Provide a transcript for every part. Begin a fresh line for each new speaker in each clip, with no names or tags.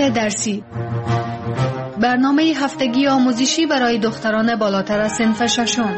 درسی، برنامه هفتگی آموزشی برای دختران بالاتر از صنف ششم.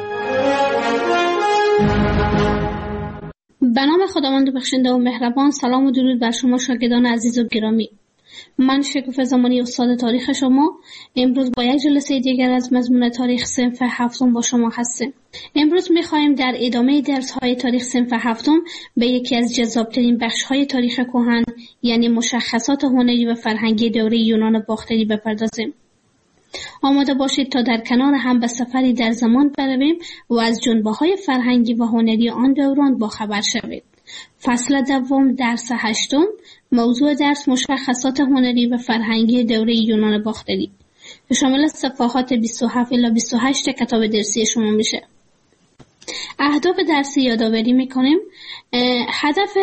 به نام خداوند بخشنده و مهربان. سلام و درود بر شما شاگردان عزیز و گرامی. من شکوفه زمانی استاد تاریخ شما امروز با یک جلسه دیگر از مضمون تاریخ صنف هفتم با شما هستیم. امروز می‌خوایم در ادامه درس‌های تاریخ صنف هفتم به یکی از جذاب‌ترین بخش‌های تاریخ کهن یعنی مشخصات هنری و فرهنگی دوره یونان باختری بپردازیم. آماده باشید تا در کنار هم به سفری در زمان برویم و از جنبه‌های فرهنگی و هنری آن دوران باخبر شوید. فصل دوم درس هشتم، موضوع درس مشخصات هنری و فرهنگی دوره یونان باختری که شامل صفحات 27 الی 28 کتاب درسی شما میشه. اهداف درسی یادآوری میکنیم. هدف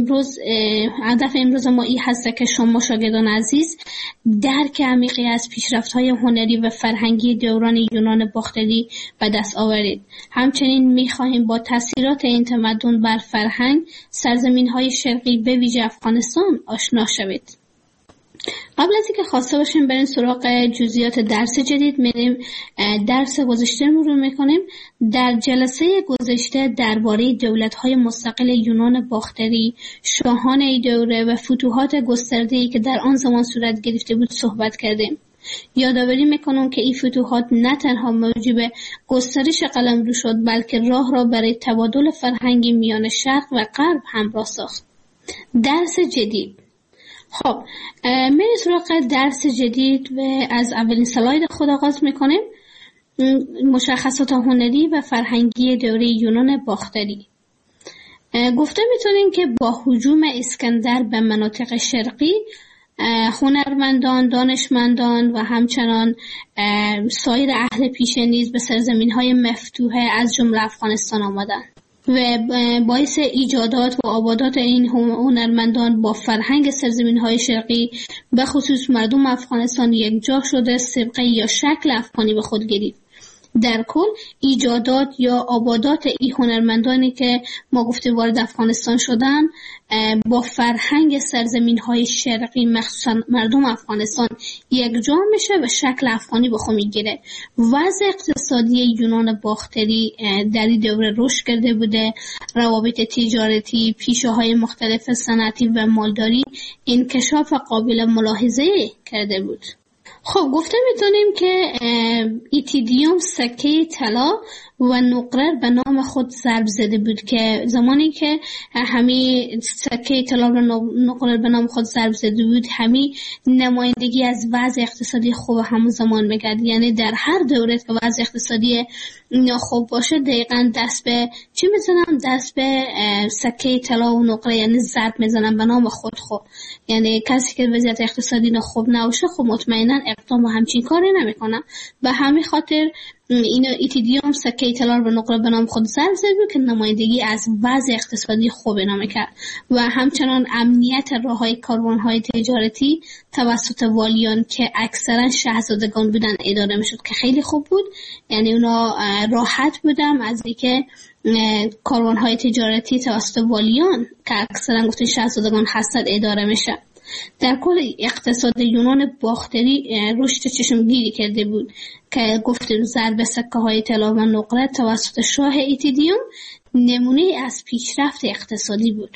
امروز ما این هست که شما شاگردان عزیز درک عمیقی از پیشرفت‌های هنری و فرهنگی دوران یونان باختری به دست آورید. همچنین میخواهیم با تاثیرات این تمدن بر فرهنگ سرزمین‌های شرقی به ویژه افغانستان آشنا شوید. قبل از اینکه خواسته باشیم بریم سراغ جزئیات درس جدید، میریم درس گذشته رو میکنیم. در جلسه گذشته درباره دولت‌های مستقل یونان باختری، شاهان ای دوره و فتوحات گسترده‌ای که در آن زمان صورت گرفته بود صحبت کردیم. یادآوری میکنم که این فتوحات نه تنها موجب گسترش قلمرو شد بلکه راه را برای تبادل فرهنگی میان شرق و غرب همراه ساخت. درس جدید. خب میریم سراغ درس جدید و از اولین سلاید خود آغاز میکنیم. مشخصات هنری و فرهنگی دوره یونان باختری. گفته میتونیم که با هجوم اسکندر به مناطق شرقی، هنرمندان، دانشمندان و همچنان سایر اهل پیشه نیز به سرزمین‌های مفتوحه از جمله افغانستان آمدند و باعث ایجادات و آبادات این هنرمندان با فرهنگ سرزمین‌های شرقی به خصوص مردم افغانستان یکجا شده سبقه یا شکل افغانی به خود گرفت. در کل ایجادات یا آبادات این هنرمندانی که ما گفتیم وارد افغانستان شدن با فرهنگ سرزمین‌های شرقی مخصوصا مردم افغانستان یکجا میشه و شکل افغانی به خود میگیره. وضع اقتصادی یونان باختری در این دوره رشد کرده بوده، روابط تجارتی، پیشه‌های مختلف صنعتی و مالداری انکشاف قابل ملاحظه کرده بود. خب گفته میتونیم که ایتیدیوم سکه طلا و نقره به نام خود ضرب زده بود که زمانی که همین سکه طلا و نقره به نام خود ضرب زده بود همین نمایندگی از وضع اقتصادی خوب همون زمان میکرد. یعنی در هر دوره که وضع اقتصادی خوب باشه دقیقاً دست به چی میزنن؟ دست به سکه طلا و نقره یعنی ضرب میزنن به نام خود. یعنی کسی که وضعیت اقتصادی خوب نباشه خب مطمئنا اقدام و همچین کاری نمیکنه. به همین خاطر این ایتیدیوم سکه طلا و نقره به نام خود ضرب زد که نمایندگی از وضع اقتصادی خوب نام کرد و همچنان امنیت راههای کاروانهای تجارتی توسط والیان که اکثرا شاهزادگان بودن اداره میشد که خیلی خوب بود. یعنی اونا راحت بودن از اینکه کاروانهای تجارتی توسط والیان که اکثرا گفتن شاهزادگان هستند اداره میشه. در کل اقتصاد یونان باختری رشد چشمگیری کرده بود که گفتیم ضرب سکه های طلا و نقره توسط شاه ایتیدیوم نمونه از پیشرفت اقتصادی بود.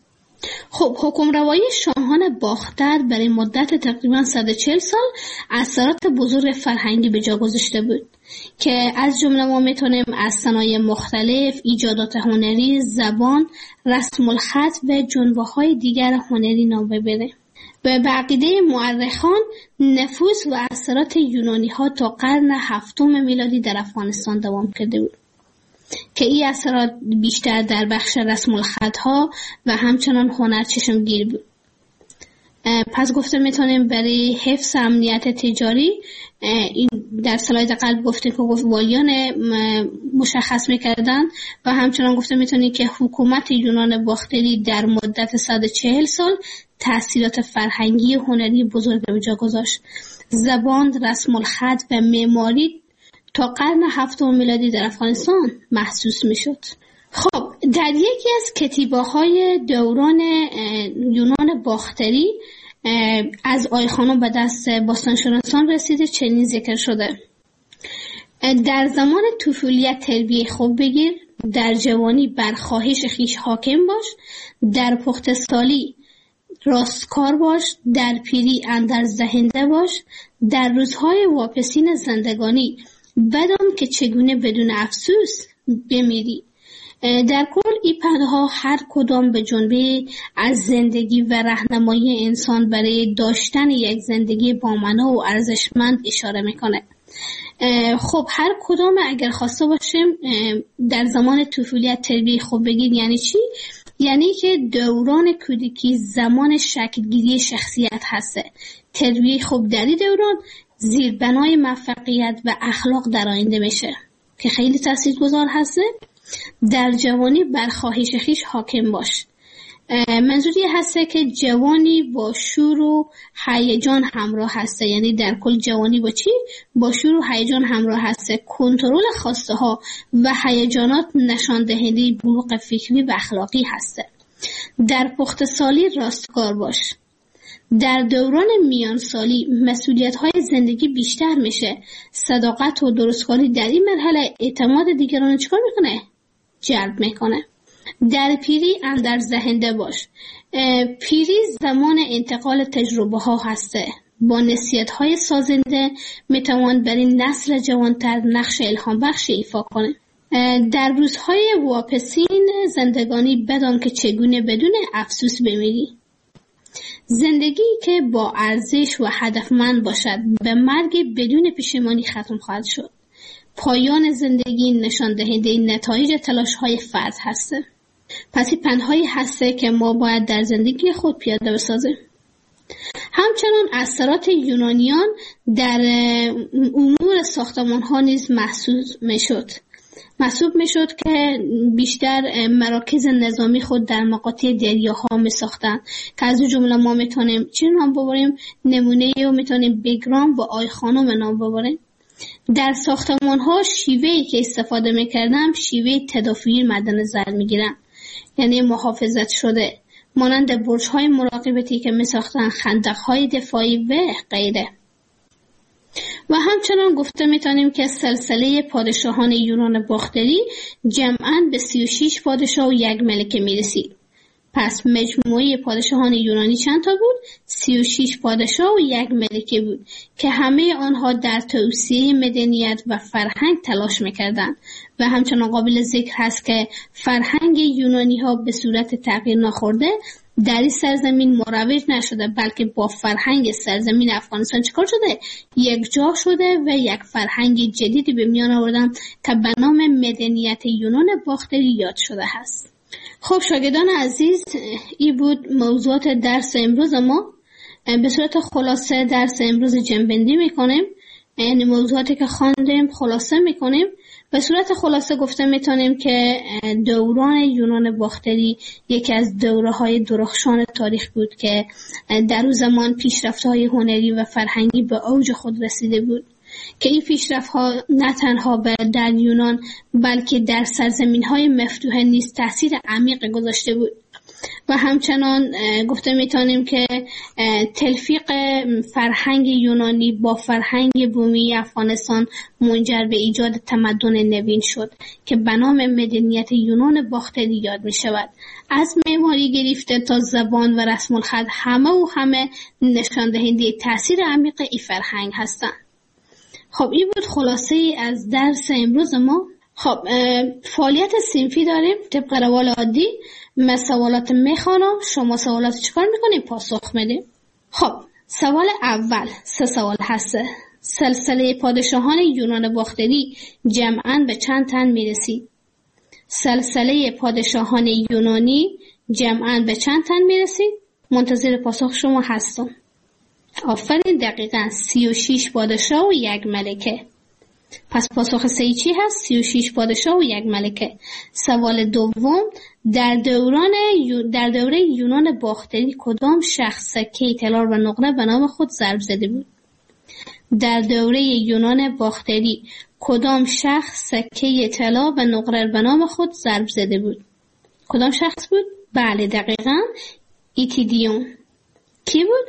خب حکمروایی شاهان باختر برای مدت تقریبا 140 سال اثرات بزرگ فرهنگی به جا گذاشته بود که از جمله ما میتونیم از صنایع مختلف، ایجادات هنری، زبان، رسم الخط و جنبه‌های دیگر هنری نام ببریم. به عقیده مورخان نفوذ و اثرات یونانی ها تا قرن هفتم میلادی در افغانستان دوام کرده بود که این اثرات بیشتر در بخش رسم الخط ها و همچنان هنر چشمگیر بود. پس گفته میتونیم برای حفظ امنیت تجاری این در سلاید قبل گفته که والیان مشخص میکردن و همچنان گفته میتونیم که حکومت یونان باختری در مدت 140 سال تأثیرات فرهنگی و هنری بزرگ به جا گذاشت. زبان، رسم الخط و معماری تا قرن هفتم میلادی در افغانستان محسوس میشد. خب در یکی از کتیبه‌های دوران یونان باختری از آیخانوم به دست باستانشناسان رسیده. چنین ذکر شده: در زمان طفولیت تربیه خوب بگیر، در جوانی بر خواهش خویش حاکم باش، در پخته‌سالی راستکار باش، در پیری اندرز دهنده باش، در روزهای واپسین زندگانی بدان که چگونه بدون افسوس بمیری. در کل این پندها هر کدام به جنبه از زندگی و راهنمایی انسان برای داشتن یک زندگی بامعنا و ارزشمند اشاره میکنه. خب هر کدام اگر خواسته باشیم در زمان طفولیت تربیه خوب بگیر یعنی چی؟ یعنی که دوران کودکی زمان شکلگیری شخصیت هسته. تربیه خوب در این دوران زیربنای موفقیت و اخلاق در آینده میشه که خیلی تاثیرگذار هسته. در جوانی بر خواهش خویش حاکم باش. منظوری هسته که جوانی با شور و هیجان همراه هسته، یعنی در کل جوانی با چی؟ با شور و هیجان همراه هسته. کنترل خواسته ها و هیجانات نشان دهنده بلوغ فکری و اخلاقی هسته. در پخته‌سالی راستکار باش. در دوران میان سالی مسئولیت های زندگی بیشتر میشه. صداقت و درستکاری در این مرحله اعتماد دیگران چکار میکنه؟ جلب میکنه. در پیری اندرز دهنده باش. پیری زمان انتقال تجربه ها هسته. با نصیحت های سازنده میتوان بر این نسل جوانتر نقش الهام بخش ایفا کنه. در روزهای واپسین زندگانی بدان که چگونه بدون افسوس بمیری. زندگی که با ارزش و هدفمند باشد به مرگ بدون پشیمانی ختم خواهد شد. پایان زندگی نشان دهنده نتایج تلاش های فرد هسته. پس این پندهایی هسته که ما باید در زندگی خود پیاده بسازیم. همچنان اثرات یونانیان در امور ساختمان ها نیز محسوب میشد که بیشتر مراکز نظامی خود در مقاطع دریاها می ساختن که از جمله ما میتونیم چی نام ببریم؟ نمونه رو میتونیم بگرام و آیخانوم نام ببریم. در ساختمان ها شیوهی که استفاده میکردم شیوه تدافعی مد نظر میگیرم، یعنی محافظت شده، مانند برج های مراقبتی که میساختن، خندق های دفاعی و غیره. و همچنان گفته میتونیم که سلسله پادشاهان یونان باختری جمعاً به 36 پادشاه و یک ملکه میرسید. پس مجموعه پادشاهان یونانی چند تا بود؟ 36 پادشاه و یک ملکه بود که همه آنها در توسعه مدنیت و فرهنگ تلاش میکردند. و همچنان قابل ذکر هست که فرهنگ یونانی ها به صورت تغییر نخورده در این سرزمین مروج نشده، بلکه با فرهنگ سرزمین افغانستان چکار شده؟ یک جا شده و یک فرهنگ جدیدی به میان آوردن که به نام مدنیت یونان باختری یاد شده هست. خب شاگردان عزیز، این بود موضوعات درس امروز ما. به صورت خلاصه درس امروز جنبندی میکنیم، یعنی موضوعاتی که خواندیم خلاصه میکنیم. به صورت خلاصه گفته میتونیم که دوران یونان باختری یکی از دوره‌های درخشان تاریخ بود که در اون زمان پیشرفت‌های هنری و فرهنگی به اوج خود رسیده بود که این پیشرفت‌ها نه تنها در یونان بلکه در سرزمین‌های مفتوح نیز تأثیر عمیق گذاشته بود. و همچنان گفته میتونیم که تلفیق فرهنگ یونانی با فرهنگ بومی افغانستان منجر به ایجاد تمدن نوین شد که به نام مدنیت یونان باختری یاد می شود. از معماری گرفته تا زبان و رسم الخط همه نشان دهنده تاثیر عمیق این فرهنگ هستند. خب این بود خلاصه از درس امروز ما. خب فعالیت صنفی داریم طبق روال عادی. من سوالات میخوانم، شما سوالات چیکار میکنیم؟ پاسخ میدیم. خب سوال اول 3 سوال هسته. سلسله پادشاهان یونان باختری جمعاً به چند تن میرسید؟ سلسله پادشاهان یونانی جمعاً به چند تن میرسید؟ منتظر پاسخ شما هستم. آفرین، دقیقاً 36 پادشاه و یک ملکه. پس پاسخ صحیح چی هست؟ 36 پادشاه و یک ملکه. سوال دوم، در دوره یونان باختری کدام شخص سکه طلا و نقره به نام خود ضرب زده بود؟ در دوره یونان باختری کدام شخص سکه طلا و نقره به نام خود ضرب زده بود؟ کدام شخص بود؟ بله دقیقاً ایتیدیون. کی بود؟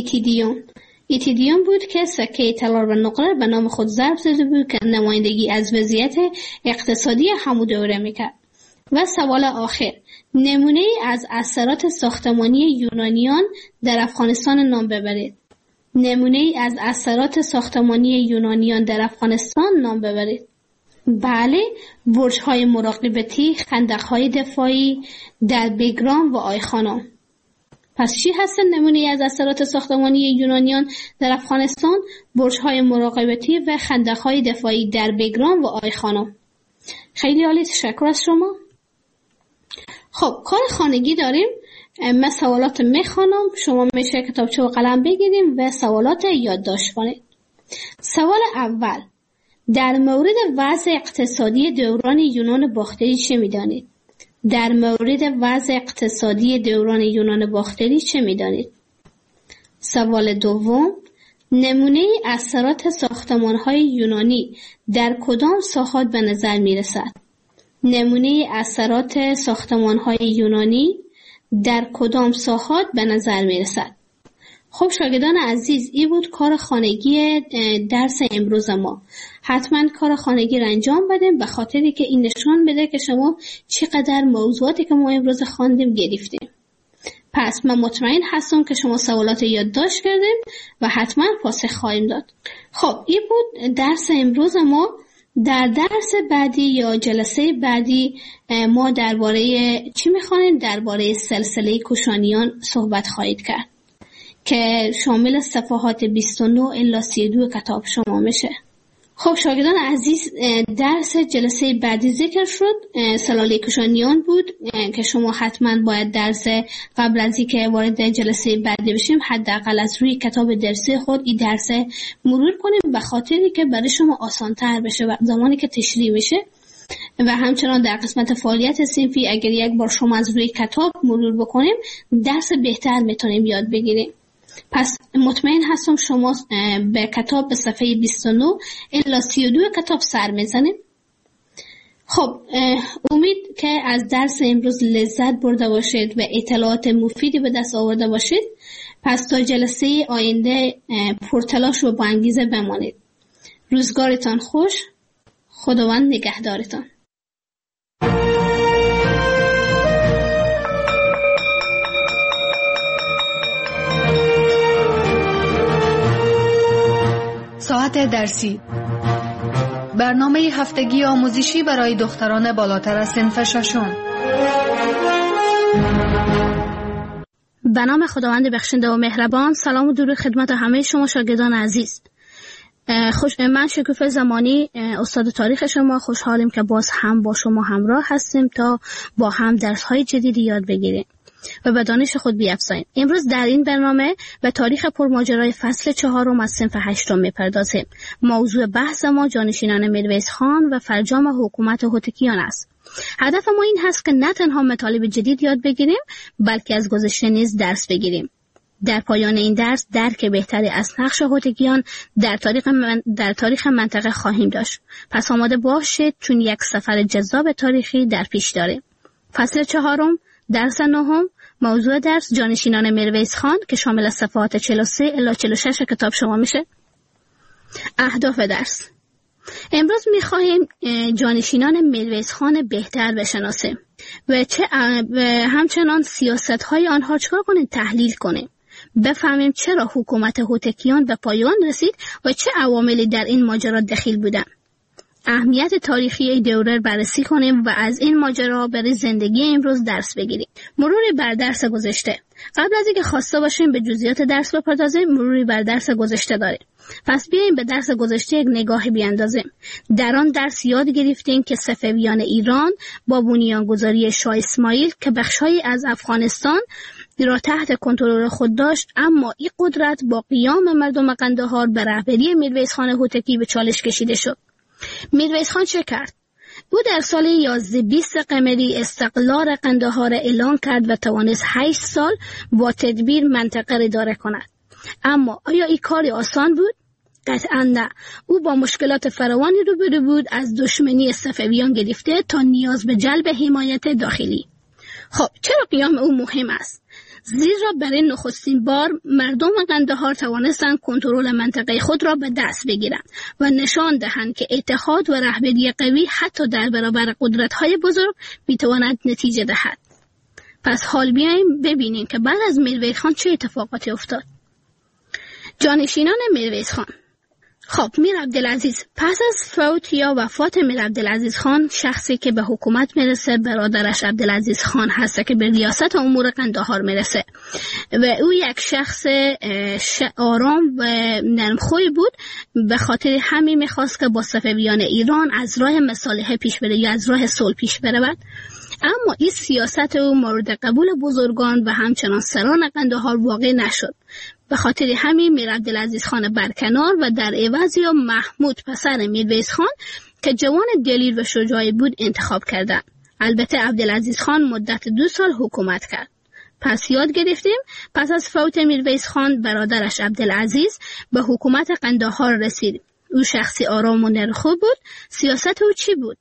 ایتیدیون بود که سکه طلا و نقره به نام خود ضرب زده بود که نمایندگی از وضعیت اقتصادی همون دوره میکرد. و سوال آخر، نمونه ای از اثرات ساختمانی یونانیان در افغانستان نام ببرید. نمونه ای از اثرات ساختمانی یونانیان در افغانستان نام ببرید. بله، برج‌های مراقبتی، خندق‌های دفاعی، دربگرام و آیخانا. پس چی هستن نمونه ای از اثرات ساختمانی یونانیان در افغانستان؟ برج‌های مراقبتی و خندق‌های دفاعی، دربگرام و آیخانا. خیلی عالی، تشکر از شما. خب کار خانگی داریم. من سوالات میخوانم، شما میشه کتابچه و قلم بگیریم و سوالات یادداشت کنید. سوال اول، در مورد وضع اقتصادی دوران یونان باختری چه میدانید؟ در مورد وضع اقتصادی دوران یونان باختری چه میدانید؟ سوال دوم، نمونه اثرات ساختمان‌های یونانی در کدام ساحات به نظر میرسد؟ نمونه اثرات ساختمان‌های یونانی در کدام ساحات به نظر میرسد؟ خب شاگردان عزیز، این بود کار خانگی درس امروز ما. حتما کار خانگی را انجام بدیم به خاطری که این نشان بده که شما چقدر موضوعاتی که ما امروز خواندیم گرفتیم. پس من مطمئن هستم که شما سوالات یادداشت کردیم و حتما پاسخ خواهیم داد. خب این بود درس امروز ما. در درس بعدی یا جلسه بعدی ما درباره چی میخوانیم؟ درباره سلسله کوشانیان صحبت خواهید کرد که شامل صفحات 29 الی 32 کتاب شما میشه. خب شاگردان عزیز، درس جلسه بعدی ذکر شد، سلاله کوشانیان بود که شما حتما باید درس قبل از اینکه وارد جلسه بعدی بشیم حداقل از روی کتاب درسی خود این درس مرور کنیم به خاطری که برای شما آسان‌تر بشه و زمانی که تشریح میشه. و همچنان در قسمت فعالیت صنفی اگر یک بار شما از روی کتاب مرور بکنیم درس بهتر میتونیم یاد بگیریم. پس مطمئن هستم شما به کتاب به صفحه 29 الی 32 کتاب سر میزنید. خب امید که از درس امروز لذت برده باشید و اطلاعات مفیدی به دست آورده باشید. پس تا جلسه آینده پرتلاش و با انگیزه بمانید. روزگارتان خوش. خداوند نگهدارتان.
ساعت درسی، برنامه هفتگی آموزشی برای دختران بالاتر از صنف ششم.
به نام خداوند بخشنده و مهربان. سلام و درود خدمت همه شما شاگردان عزیز. من شکوفه زمانی استاد تاریخ شما خوشحالیم که باز هم با شما همراه هستیم تا با هم درس‌های جدیدی یاد بگیریم و به دانش خود بیفزاییم. امروز در این برنامه به تاریخ پرماجرای فصل 4 از صنف 8 میپردازیم. موضوع بحث ما جانشینان میرویس خان و فرجام حکومت هوتکیان است. هدف ما این هست که نه تنها مطالب جدید یاد بگیریم بلکه از گذشته نیز درس بگیریم. در پایان این درس درک بهتری از نقش هوتکیان در تاریخ منطقه خواهیم داشت. پس آماده باشید چون یک سفر جذاب تاریخی در پیش داریم. فصل 4 درس 9 موضوع درس جانشینان میرویس خان که شامل صفحات 43 الی 46 کتاب شما میشه. اهداف درس: امروز میخواهیم جانشینان میرویس خان بهتر بشناسیم و همچنان سیاست های آنها چکار کنیم؟ تحلیل کنیم. بفهمیم چرا حکومت هوتکیان به پایان رسید و چه عواملی در این ماجرا دخیل بودند. اهمیت تاریخی دوره بررسی کنیم و از این ماجرا برای زندگی امروز درس بگیریم. مروری بر درس گذشته. قبل از اینکه خواسته باشیم به جزئیات درس بپردازیم، مروری بر درس گذشته داریم. پس بیاییم به درس گذشته یک نگاهی بیاندازیم. در آن درس یاد گرفتیم که صفویان ایران با بنیانگذاری شاه اسماعیل که بخشی از افغانستان را تحت کنترل خود داشت، اما این قدرت با قیام مردم قندهار به رهبری میرویس خان هوتکی به چالش کشیده شد. میرویس خان چه کرد؟ او در سال 1120 قمری استقلال قندهار اعلان کرد و توانست 8 سال با تدبیر منطقه را اداره کند. اما آیا این کاری آسان بود؟ قطعا نه. او با مشکلات فراوانی روبرو بود، از دشمنی صفویان گرفته تا نیاز به جلب حمایت داخلی. خب چرا قیام او مهم است؟ زیرا برای نخستین بار مردم قندهار توانستند کنترل منطقه خود را به دست بگیرند و نشان دهند که اتحاد و رهبری قوی حتی در برابر قدرت‌های بزرگ می‌تواند نتیجه دهد. پس حال بیاییم ببینیم که بعد از میرویس خان چه اتفاقاتی افتاد. جانشینان میرویس خان. خب، میر عبدالعزیز پس از فوت یا وفات میر عبدالعزیز خان، شخصی که به حکومت میرسه برادرش عبدالعزیز خان هست که به ریاست امور قندهار میرسه و او یک شخص آرام و نرمخوی بود. به خاطر همین میخواست که با صفویان ایران از راه مصالحه پیش بره یا از راه صلح پیش برود. اما این سیاست او مورد قبول بزرگان و همچنان سران قندهار واقع نشد. به خاطر همین میر عبدالعزیز خان برکنار و در عوض یا محمود پسر میرویس خان که جوان دلیر و شجاعی بود انتخاب کردند. البته عبدالعزیز خان مدت 2 سال حکومت کرد. پس یاد گرفتیم پس از فوت میرویس خان برادرش عبدالعزیز به حکومت قندهار رسید. او شخصی آرام و نرمخو بود. سیاست او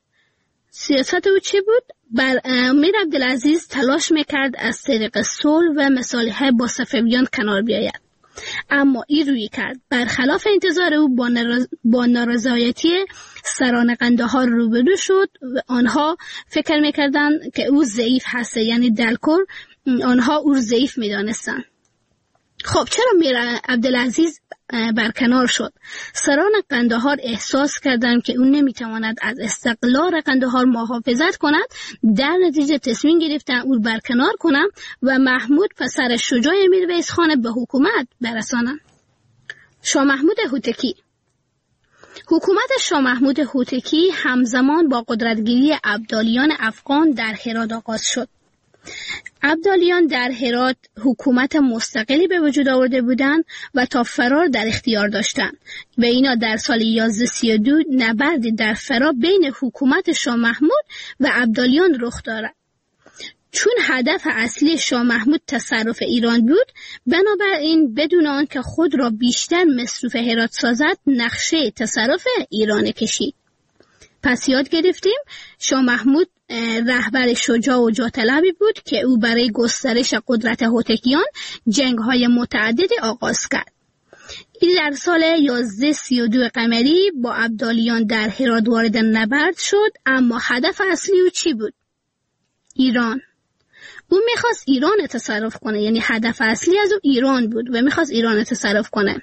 چی بود؟ میر عبدالعزیز تلاش میکرد از طریق صلح و مصالحه با صفویان کنار بیاید. اما این روی کرد برخلاف انتظار او با نارضایتی سران قندهار روبرو شد و آنها فکر میکردند که او ضعیف هست، یعنی دلکر آنها او ضعیف میدانستند. خب چرا میر عبدالعزیز برکنار شد؟ سران قندهار احساس کردند که او نمیتواند از استقلال قندهار محافظت کند، در نتیجه تصمیم گرفتند او برکنار کنند و محمود پسر شجاع میرویس خان به حکومت برسانند. شاه محمود هوتکی. حکومت شاه محمود هوتکی همزمان با قدرتگیری ابدالیان افغان در هرات آغاز شد. ابدالیان در هرات حکومت مستقلی به وجود آورده بودند و تا فرار در اختیار داشتند و اینا در سال 1132 نبردی در فرار بین حکومت شاه محمود و ابدالیان رخ دارد. چون هدف اصلی شاه محمود تصرف ایران بود، بنابراین بدون آنکه خود را بیشتر مصروف هرات سازد نقشه تصرف ایران کشید. پس یاد گرفتیم شاه محمود رهبر شجاع و جاه‌طلبی بود که او برای گسترش قدرت هوتکیان جنگ‌های متعددی آغاز کرد. این در سال 1132 قمری با ابدالیان در هرات وارد نبرد شد، اما هدف اصلی او چی بود؟ ایران. او میخواست ایران تصرف کنه، یعنی هدف اصلی از او ایران بود و میخواست ایران تصرف کنه.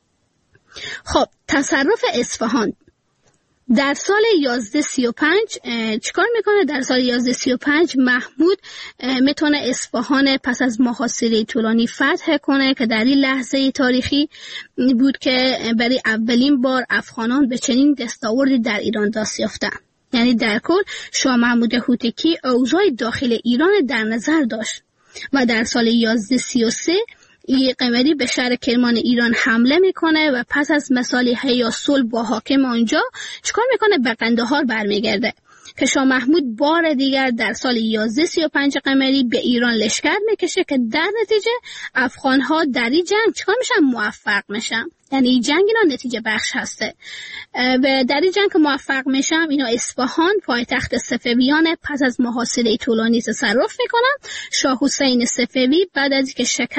خب تصرف اصفهان در سال 1135 چیکار میکنه؟ در سال 1135 محمود میتونه اصفهان پس از محاصره طولانی فتح کنه که در این لحظه تاریخی بود که برای اولین بار افغانان به چنین دستاوردی در ایران دست یافتند. یعنی در کل شاه محمود هوتکی اوضاع داخل ایران در نظر داشت و در سال 1133 قمری به شهر کرمان ایران حمله میکنه و پس از مصالحه یا صلح با حاکم آنجا چیکار میکنه؟ به قندهار برمیگرده که شاه محمود بار دیگر در سال 1135 قمری به ایران لشکر میکشه که در نتیجه افغانها در این جنگ چیکار میشن؟ موفق میشن. یعنی این جنگ اینا نتیجه بخش هسته و در این جنگ که موفق میشن اینا اصفهان پایتخت صفویان پس از محاصره طولانی تصرف میکنن. شاه حسین صفوی بعد از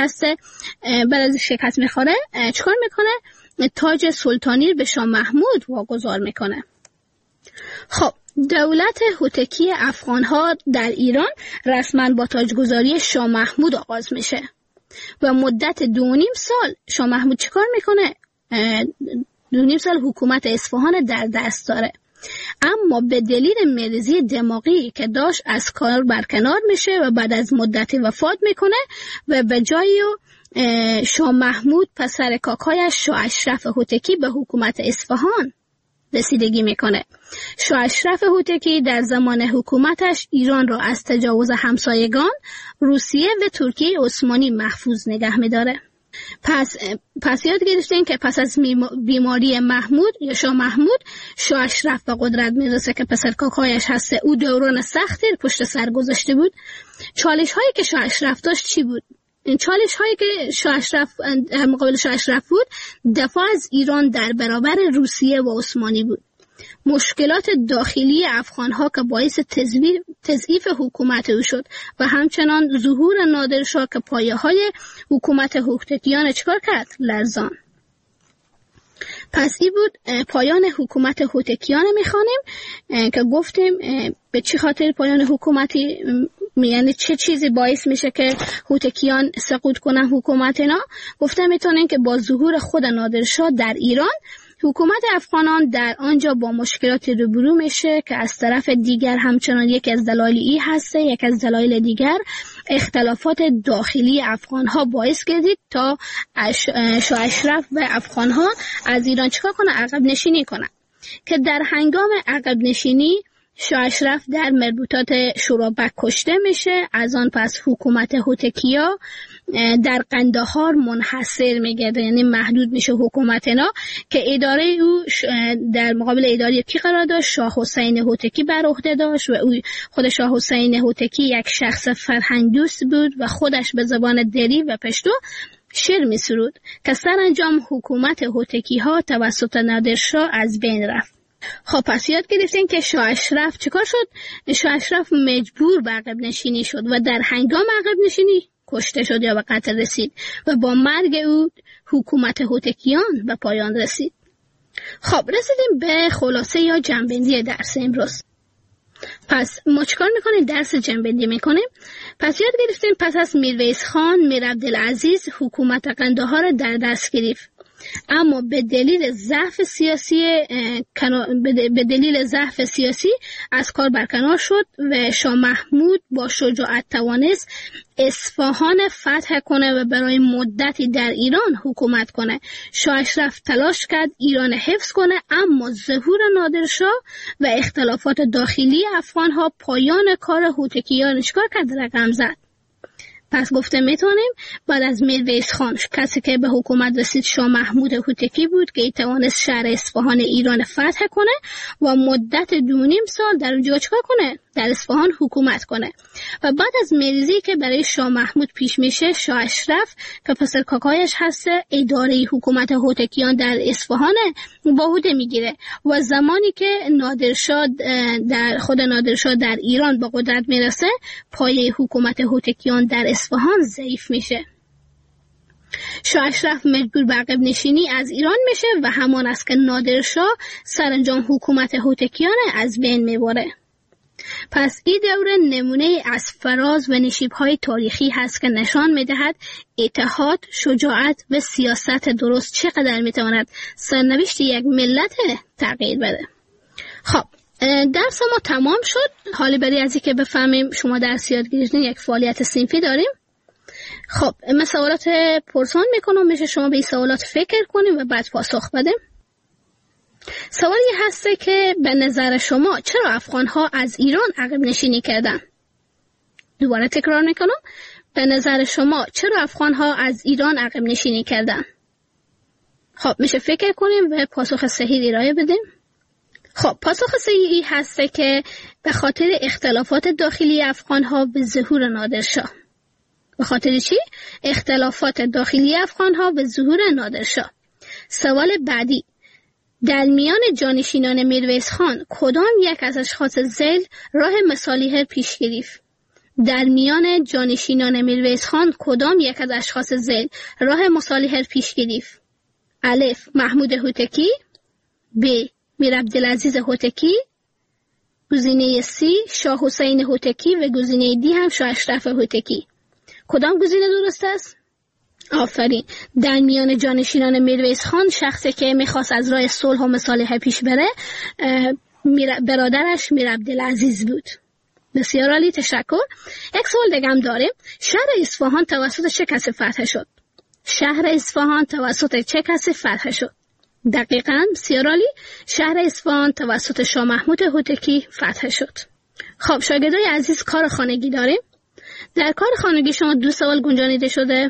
شکست میخوره چیکار میکنه؟ تاج سلطانی به شاه محمود واگذار میکنه. خب دولت هوتکی افغانها در ایران رسما با تاجگذاری شاه محمود آغاز میشه و مدت 2.5 سال شاه محمود چیکار میکنه؟ 2.5 سال حکومت اصفهان در دست داره، اما به دلیل مریضی دماغی که داشت از کار برکنار میشه و بعد از مدتی وفات میکنه و به جای شاه محمود پسر کاکایش شاه اشرف هوتکی به حکومت اصفهان رسیدگی میکنه. شاه اشرف هوتکی در زمان حکومتش ایران را از تجاوز همسایگان روسیه و ترکیه عثمانی محفوظ نگه میداره. پس یاد گرفتین که پس از بیماری محمود یا شاه محمود، شاه اشرف به قدرت میرسه که پسر کاکایش هسته. او دوران سختی پشت سر گذاشته بود. چالش هایی که شاه اشرف داشت چی بود؟ این چالش هایی که شاه اشرف مقابل شاه اشرف بود دفاع از ایران در برابر روسیه و عثمانی بود. مشکلات داخلی افغانها که باعث تضعیف حکومت او شد و همچنان ظهور نادرشاه که پایه‌های حکومت هوتکیان چکار کرد؟ لرزان. پس این بود پایان حکومت هوتکیان. میخوانیم که گفتیم به چه خاطر پایان حکومتی، یعنی چه چیزی باعث میشه که هوتکیان سقوط کنن حکومت اینا. گفتم میتونن که با ظهور خود نادرشاه در ایران حکومت افغانان در آنجا با مشکلاتی روبرو میشه که از طرف دیگر همچنان یک از دلایل ای هسته، یک از دلایل دیگر اختلافات داخلی افغانها باعث گردید تا شاه اشرف و افغانها از ایران چیکار کنه؟ عقب نشینی کنن، که در هنگام عقب نشینی شاه اشرف در مربوطات شورابک کشته میشه. از آن پس حکومت هوتکیا در قندهار منحصر میگرده، یعنی محدود میشه حکومت اینا، که اداره او در مقابل اداره کی قرار داشت؟ شاه حسین هوتکی بر عهده داشت و او خود شاه حسین هوتکی یک شخص فرهنگ دوست بود و خودش به زبان دری و پشتو شعر میسرود که سرانجام حکومت هوتکی ها توسط نادرشاه از بین رفت. خب پس یاد گرفتین که شاه اشرف چیکار شد؟ شاه اشرف مجبور به عقب نشینی شد و در هنگام عقب نشینی کشته شد یا به قتل رسید و با مرگ او حکومت هوتکیان به پایان رسید. خب رسیدیم به خلاصه یا جنبندی درس امروز. پس ما چیکار میکنیم؟ درس جنبندی میکنیم. پس یاد گرفتیم پس از میرویس خان میر عبدالعزیز حکومت قندهار در دست گرفت، اما به دلیل ضعف سیاسی از کار برکنار شد و شاه محمود با شجاعت توانست اصفهان فتح کنه و برای مدتی در ایران حکومت کنه. شاه اشرف تلاش کرد ایران حفظ کنه، اما ظهور نادرشاه و اختلافات داخلی افغانها پایان کار هوتکیان چیکار کرد؟ رقم زد. پس گفته میتونیم بعد از میرویس خان کسی که به حکومت رسید شاه محمود هوتکی بود که توانست شهر اصفهان ایران فتح کنه و مدت 2.5 سال در اونجا چیکار کنه؟ در اصفهان حکومت کنه. و بعد از میریزی که برای شاه محمود پیش میشه، شاه اشرف که پسر کاکایش هست اداره حکومت هوتکیان در اصفهان به عهده میگیره و زمانی که خود نادرشاه در ایران به قدرت میرسه، پایه حکومت هوتکیان در اصفهان ضعیف میشه. شاه اشرف مجبور به عقب نشینی از ایران میشه و همان است که نادرشاه سرانجام حکومت هوتکیان از بین میبره. پس این دوره نمونه از فراز و نشیب‌های تاریخی هست که نشان می‌دهد اتحاد، شجاعت و سیاست درست چقدر می‌تواند سرنوشت یک ملت تغییر بده. خب درس ما تمام شد. حالا برای از اینکه بفهمیم شما درس یاد گرفتین، یک فعالیت صنفی داریم. خب من سوالات پرسان میکنم، میشه شما به این سوالات فکر کنیم و بعد پاسخ بدیم. سوالی هسته که به نظر شما چرا افغانها از ایران عقب نشینی کردن؟ دوباره تکرار میکنم، به نظر شما چرا افغانها از ایران عقب نشینی کردن؟ خب میشه فکر کنیم و پاسخ صحیح ارائه بدیم. خب پاسخ صحیحی هسته که به خاطر اختلافات داخلی افغانها به ظهور نادرشاه. به خاطر چی؟ اختلافات داخلی افغانها به ظهور نادرشاه. سوال بعدی، در میان جانشینان میرویس خان کدام یک از اشخاص ذیل راه مصالحه پیش گرفت؟ در میان جانشینان میرویس خان کدام یک از اشخاص ذیل راه مصالحه پیش گرفت؟ الف محمود هوتکی، ب میر عبدالعزیز هوتکی، گزینه سی شاه حسین هوتکی و گزینه دی هم شاه اشرف هوتکی. کدام گزینه درست است؟ آفرین. در میان جانشینان میرویس خان شخصی که میخواست از راه صلح و مصالحه پیش بره برادرش میر عبدالعزیز بود. بسیار عالی، تشکر. یک سوال دیگه هم داریم. شهر اصفهان توسط چه کسی فتح شد؟ شهر اصفهان توسط چه کسی فتح شد؟ دقیقاً، بسیار عالی. شهر اصفهان توسط شاه محمود هوتکی فتح شد. خب شاگردای عزیز، کار خانگی داریم. در کار خانگی شما 2 سوال گنجانیده شده.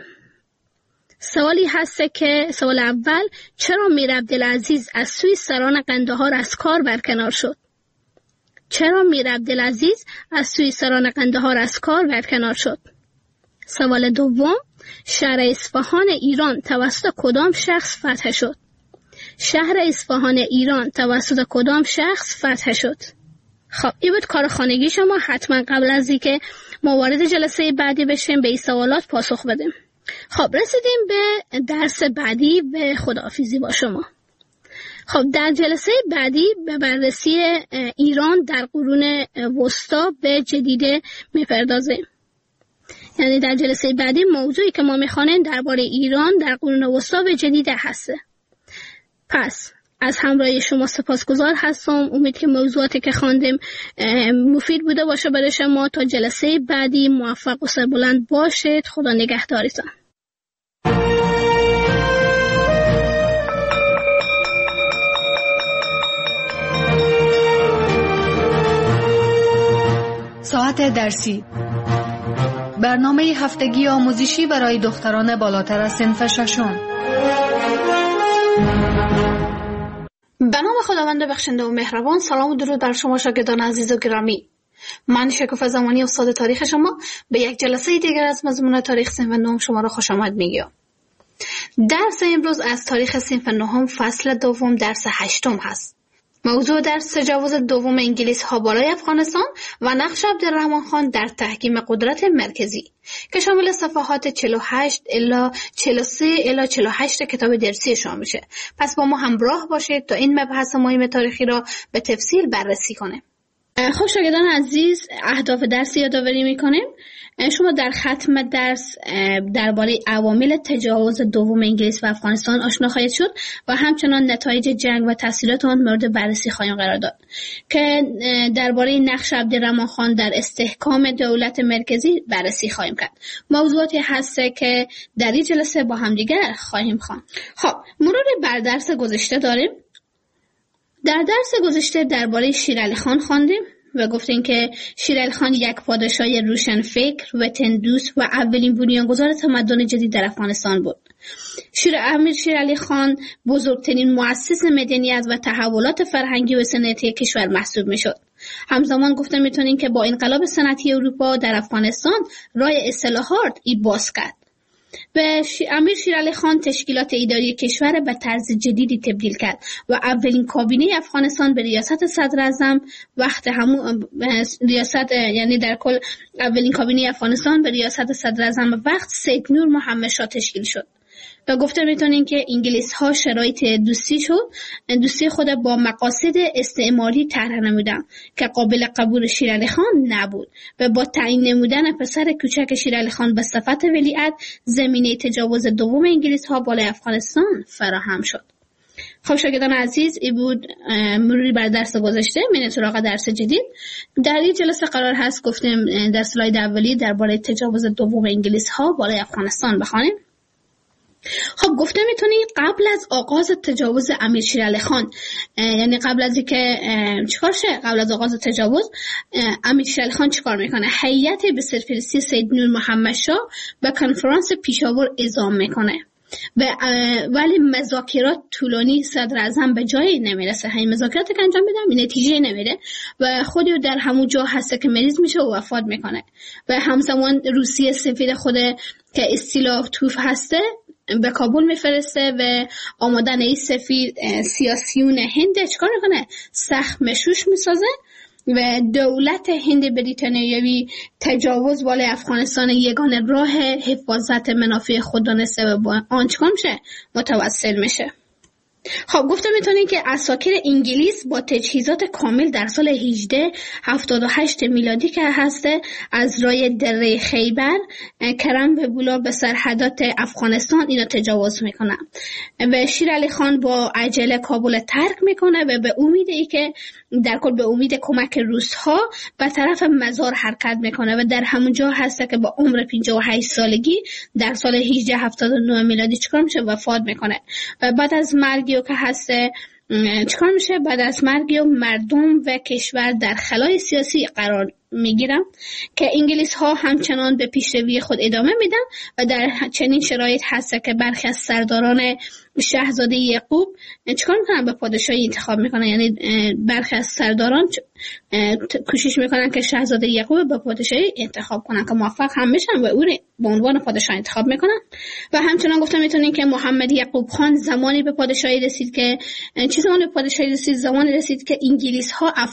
سوالی هست که سوال اول، چرا میر عبدالعزیز از سوی سران قندهار از کار برکنار شد؟ چرا میر عبدالعزیز از سوی سران قندهار از کار برکنار شد؟ سوال دوم، شهر اصفهان ایران توسط کدام شخص فتح شد؟ شهر اصفهان ایران توسط کدام شخص فتح شد؟ خب این بود کار خانگی شما. حتما قبل از اینکه ما وارد جلسه بعدی بشیم به این سوالات پاسخ بدیم. خب رسیدیم به درس بعدی، به خداحافظی با شما. خب در جلسه بعدی به بررسی ایران در قرون وسطا به جدیده میپردازیم. یعنی در جلسه بعدی موضوعی که ما میخوانیم درباره ایران در قرون وسطا به جدیده هسته. پس از همراهی شما سپاسگزار هستم. امید که موضوعاتی که خواندیم مفید بوده باشه برای شما. تا جلسه بعدی موفق و سربلند باشید. خدا نگهدارتان.
ساعت درسی، برنامه هفتگی آموزشی برای دختران بالاتر از صنف ششم.
به نام خداوند بخشنده و مهربان. سلام و درود بر شما شاگردان عزیز و گرامی. من شکوفه زمانی استاد تاریخ شما به یک جلسه دیگر از مضمون تاریخ صنف نهم شما را خوش آمد میگم. درس امروز از تاریخ صنف نهم فصل دوم درس 8 هست. موضوع درس تجاوز دوم انگلیس ها بالای افغانستان و نقش عبدالرحمن خان در تحکیم قدرت مرکزی که شامل صفحات 48 الی 43 الی 48 کتاب درسی شما میشه. پس با ما همراه باشید تا این مبحث مهم تاریخی را به تفصیل بررسی کنیم.
خب شاگردان عزیز، اهداف درس یادآوری میکنیم. شما در ختم درس درباره عوامل تجاوز دوم انگلیس و افغانستان آشنا خواهید شد و همچنان نتایج جنگ و تاثیرات آن مورد بررسی خواهیم قرار داد که درباره نقش عبدالرحمن خان در استحکام دولت مرکزی بررسی خواهیم کرد. موضوعاتی هست که در این جلسه با هم دیگر خواهیم خواند. خب مرور بر درس گذشته داریم. در درس گذشته درباره شیرعلی خان خواندیم و گفتیم که شیرعلی خان یک پادشاه روشنفکر، وطندوست و اولین بنیانگذار تمدن جدید در افغانستان بود. امیر شیرعلی خان بزرگترین مؤسس مدنیت و تحولات فرهنگی و صنعتی کشور محسوب میشد. همزمان گفته میتونیم که با انقلاب صنعتی اروپا در افغانستان راه اصلاحات باز کرد. و امیر شیرعلی خان تشکیلات اداری کشور به طرز جدیدی تبدیل کرد و اولین کابینه افغانستان به ریاست صدر اعظم یعنی در کل اولین کابینه افغانستان به ریاست صدر اعظم وقت سید نور محمد شاه تشکیل شد. و گفته میتونین که انگلیس ها شرایط دوستی خود با مقاصد استعماری طرح نمودن که قابل قبول شیرعلی خان نبود و با تعیین نمودن پسر کوچک شیرعلی خان به صفت ولیعهد زمینه تجاوز دوم انگلیس ها بالای افغانستان فراهم شد. خب شاگردان عزیز، این بود مروری بر درس گذشته. میریم سراغ درس جدید. در این جلسه قرار هست گفتیم در اسلاید اولی درباره تجاوز دوم انگلیس ها بالای افغانستان بخوانیم. خب گفته میتونی قبل از آغاز تجاوز امیر شیرعلی خان، یعنی قبل از اینکه چیکار شه، قبل از آغاز تجاوز امیر شیرعلی خان چیکار میکنه؟ هیئت به سرپرستی سید نور محمد شاه به کنفرانس پیشاور اعزام میکنه ولی مذاکرات طولانی صدر اعظم به جایی نمیرسه. همین مذاکراتی که انجام میدن نتیجه نمیره و خودی در همون جا هسته که مریض میشه و وفات میکنه. و همزمان روسیه سفیر خود که استیلا توف هسته به کابل میفرسته و آمدن این سفیر سیاسیون هند چیکار میکنه؟ سخت مشوش میسازه و دولت هند بریتانیایی تجاوز بالای افغانستان یگانه راه حفاظت منافع خود دانسته و با آن چیکار میشه؟ متوسل میشه. خب گفته میتونید که اساکیر انگلیس با تجهیزات کامل در سال 1878 میلادی که هسته از راه دره خیبر کرم و بولا به سرحدات افغانستان اینا تجاوز میکنن و شیرعلی خان با عجله کابل ترک میکنه و به امیدی که در کل به امید کمک روس‌ها به طرف مزار حرکت میکنه و در همونجا هسته که با عمر 58 سالگی در سال 1879 میلادی چیکار میشه؟ وفات میکنه. و بعد از مرگی که هسته چیکار میشه؟ بعد از مرگی مردم و کشور در خلای سیاسی قرار میگیرم که انگلیس ها همچنان به پیشروی خود ادامه میدن و در چنین شرایط هست که برخی از سرداران شاهزاده یعقوب چیکار میکنن؟ به پادشاهی انتخاب میکنن. یعنی برخی از سرداران کوشش میکنن که شاهزاده یعقوب به پادشاهی انتخاب کنن که موفق هم بشن و او رو به عنوان پادشاه انتخاب میکنن. و همچنان گفتم میتونین که محمد یعقوب خان زمانی به پادشاهی رسید که زمانی رسید که انگلیس ها